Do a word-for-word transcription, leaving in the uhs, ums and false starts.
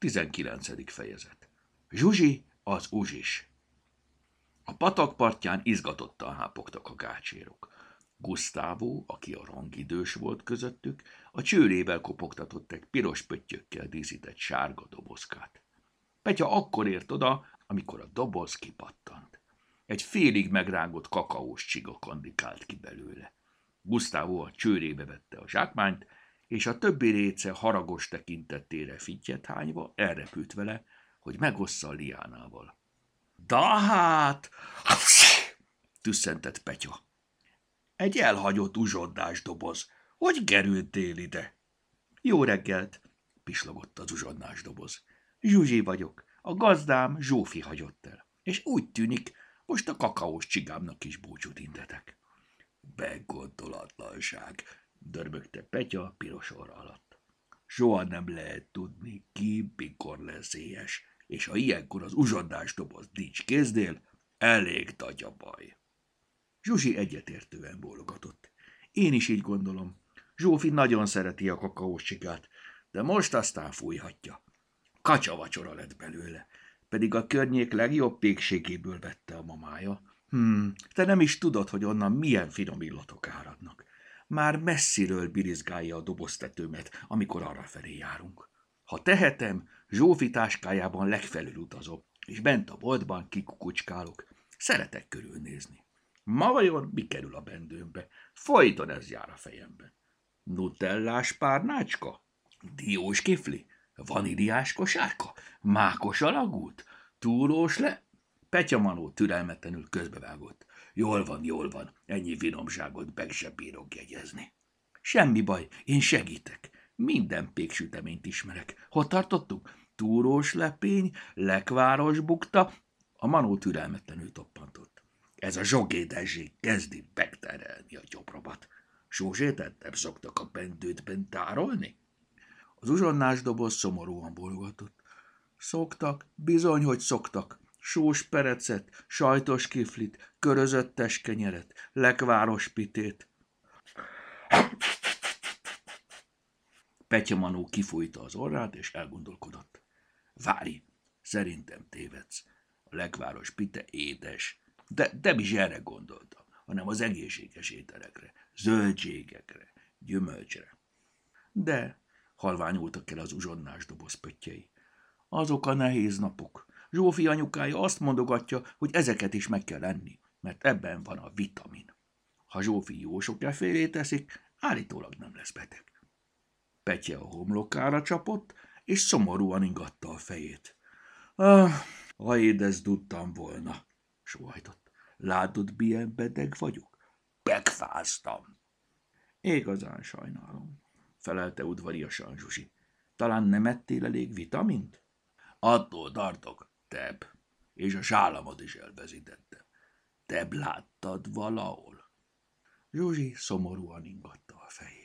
tizenkilencedik fejezet. Zsuzsi az uzsis. A patak partján izgatottan hápogtak a gácsérok. Gusztávó, aki a rangidős volt közöttük, a csőrével kopogtatott egy piros pöttyökkel díszített sárga dobozkát. Petya akkor ért oda, amikor a doboz kipattant. Egy félig megrágott kakaós csiga kandikált ki belőle. Gusztávó a csőrébe vette a zsákmányt, és a többi réce haragos tekintetére fittyet hányva elrepült vele, hogy megossza a liánával. Da hát! Tüsszentett Petya. Egy elhagyott uzsondás doboz. Hogy kerültél ide? Jó reggelt, pislogott az uzsonnás doboz. Zsuzsi vagyok. A gazdám Zsófi hagyott el. És úgy tűnik, most a kakaós csigámnak is búcsút intetek. Meggondolatlanság, dörmögte Petya piros orra alatt. Soha nem lehet tudni, ki mikor lesz éhes, és ha ilyenkor az uzsondás doboz nincs kéznél, elég nagy a baj. Zsuzsi egyetértően bólogatott. Én is így gondolom. Zsófi nagyon szereti a kakaós csigát, de most aztán fújhatja. Kacsavacsora lett belőle, pedig a környék legjobb pékségéből vette a mamája. Hmm, te nem is tudod, hogy onnan milyen finom illatok áradnak. Már messziről birizgálja a doboztetőmet, amikor arrafelé járunk. Ha tehetem, Zsófi táskájában legfelül utazok, és bent a boltban kikukucskálok. Szeretek körülnézni. Ma vajon mi kerül a bendőmbe? Folyton ez jár a fejemben. Nutellás párnácska? Diós kifli? Vaníliás kosárka? Mákos alagút? Túrós le... Petya Manó türelmetlenül közbevágott. Jól van, jól van, ennyi finomságot meg sem bírok jegyezni. Semmi baj, én segítek. Minden péksüteményt ismerek. Hol tartottunk? Túrós lepény, lekváros bukta. A Manó türelmetlenül toppantott. Ez a zsogédezség kezdi megterelni a gyomromat. Sózsétettem szoktak a bendődben tárolni? Az uzsonnás doboz szomorúan bólogatott. Szoktak, bizony, hogy szoktak. Sós perecet, sajtos kiflit, körözöttes kenyeret, lekváros pitét. Petya Manó kifújta az orrát, és elgondolkodott. Várj, szerintem tévedsz. A lekváros pite édes, de nem is erre gondoltam, hanem az egészséges ételekre, zöldségekre, gyümölcsre. De halványultak el az uzsonnás doboz pöttyei. Azok a nehéz napok. Zsófi anyukája azt mondogatja, hogy ezeket is meg kell enni, mert ebben van a vitamin. Ha Zsófi jó sok efélét teszik, állítólag nem lesz beteg. Petya a homlokára csapott, és szomorúan ingatta a fejét. Ah, ha édes tudtam volna, sóhajtott. Látod, milyen beteg vagyok? Megfáztam. Igazán sajnálom, felelte udvariasan Zsuzsi. Talán nem ettél elég vitamint? Attól tartok, Teb, és a sálamot is elveszítettem. Teb láttad valahol? Zsuzsi szomorúan ingatta a fejét.